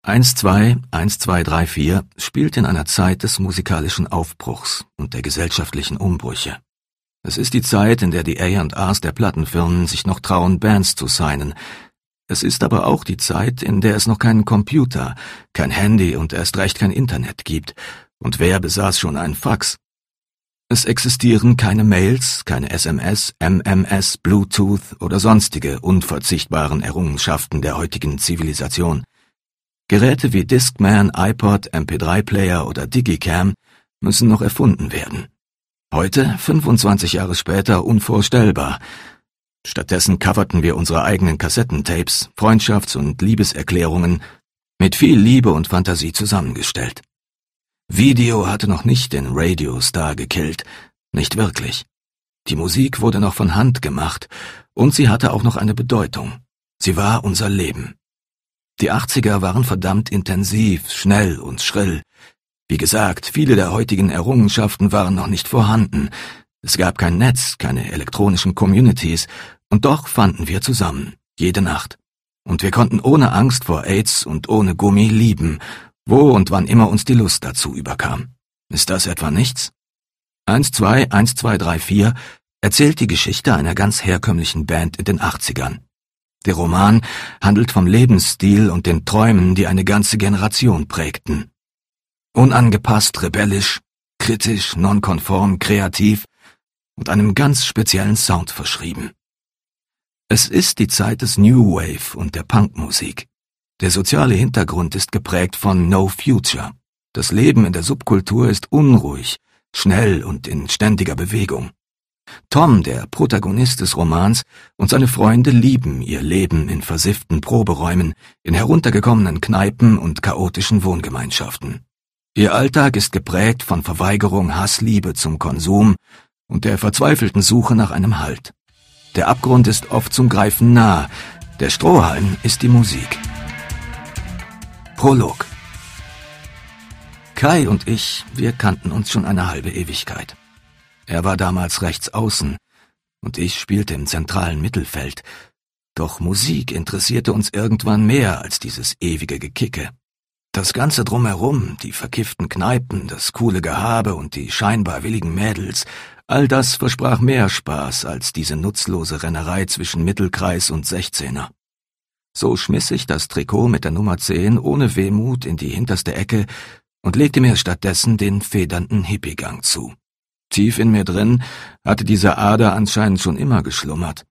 1, 2, 1, 2, 3, 4 spielt in einer Zeit des musikalischen Aufbruchs und der gesellschaftlichen Umbrüche. Es ist die Zeit, in der die A&Rs der Plattenfirmen sich noch trauen, Bands zu signen. Es ist aber auch die Zeit, in der es noch keinen Computer, kein Handy und erst recht kein Internet gibt. Und wer besaß schon einen Fax? Es existieren keine Mails, keine SMS, MMS, Bluetooth oder sonstige unverzichtbaren Errungenschaften der heutigen Zivilisation. Geräte wie Discman, iPod, MP3-Player oder Digicam müssen noch erfunden werden. Heute, 25 Jahre später, unvorstellbar. Stattdessen coverten wir unsere eigenen Kassettentapes, Freundschafts- und Liebeserklärungen, mit viel Liebe und Fantasie zusammengestellt. Video hatte noch nicht den Radiostar gekillt, nicht wirklich. Die Musik wurde noch von Hand gemacht und sie hatte auch noch eine Bedeutung. Sie war unser Leben. Die 80er waren verdammt intensiv, schnell und schrill. Wie gesagt, viele der heutigen Errungenschaften waren noch nicht vorhanden. Es gab kein Netz, keine elektronischen Communities, und doch fanden wir zusammen, jede Nacht. Und wir konnten ohne Angst vor AIDS und ohne Gummi lieben, wo und wann immer uns die Lust dazu überkam. Ist das etwa nichts? 1, 2, 1, 2, 3, 4 erzählt die Geschichte einer ganz herkömmlichen Band in den 80ern. Der Roman handelt vom Lebensstil und den Träumen, die eine ganze Generation prägten. Unangepasst, rebellisch, kritisch, nonkonform, kreativ und einem ganz speziellen Sound verschrieben. Es ist die Zeit des New Wave und der Punkmusik. Der soziale Hintergrund ist geprägt von No Future. Das Leben in der Subkultur ist unruhig, schnell und in ständiger Bewegung. Tom, der Protagonist des Romans, und seine Freunde lieben ihr Leben in versifften Proberäumen, in heruntergekommenen Kneipen und chaotischen Wohngemeinschaften. Ihr Alltag ist geprägt von Verweigerung, Hassliebe zum Konsum und der verzweifelten Suche nach einem Halt. Der Abgrund ist oft zum Greifen nah, der Strohhalm ist die Musik. Prolog. Kai und ich, wir kannten uns schon eine halbe Ewigkeit. Er war damals rechts außen und ich spielte im zentralen Mittelfeld. Doch Musik interessierte uns irgendwann mehr als dieses ewige Gekicke. Das Ganze drumherum, die verkifften Kneipen, das coole Gehabe und die scheinbar willigen Mädels, all das versprach mehr Spaß als diese nutzlose Rennerei zwischen Mittelkreis und 16er. So schmiss ich das Trikot mit der Nummer 10 ohne Wehmut in die hinterste Ecke und legte mir stattdessen den federnden Hippiegang zu. Tief in mir drin hatte diese Ader anscheinend schon immer geschlummert.